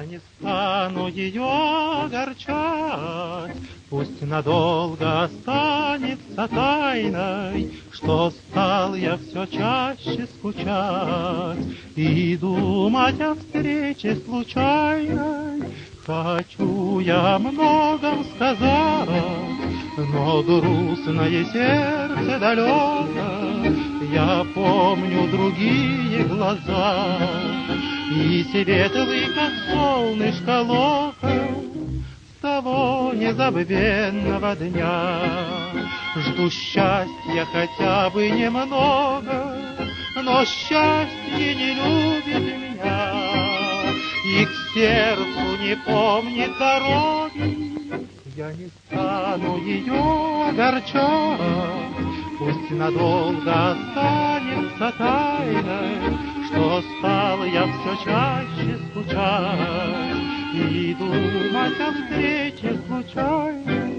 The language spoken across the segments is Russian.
Я не стану ее огорчать, пусть надолго останется тайной, что стал я все чаще скучать и думать о встрече случайной. Хочу я о многом сказать, но грустное сердце далеко. Я помню другие глаза и светлый, как солнышко, локон с того незабвенного дня. Жду счастья хотя бы немного, но счастье не любит меня и к сердцу не помнит дороги. Я не стану ее огорчать, пусть надолго останется тайной, что стал я все чаще скучать и думать о встрече случайной.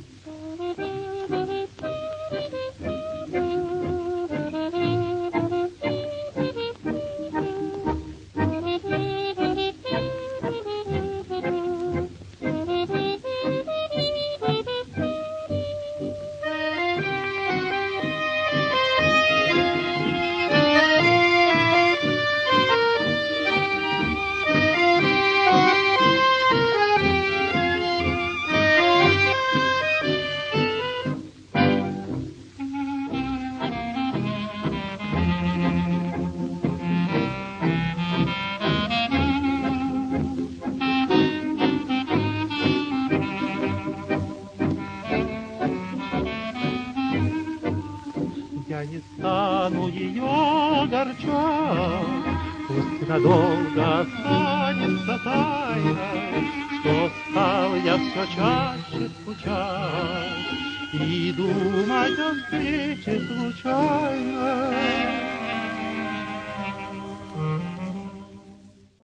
Я не стану ее огорчать, пусть надолго останется тайной, что стал я все чаще скучать и думать о встрече случайной.